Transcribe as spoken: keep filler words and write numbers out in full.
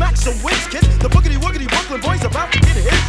crack some whiz, kid. The boogity woogity Brooklyn boys about to get hit.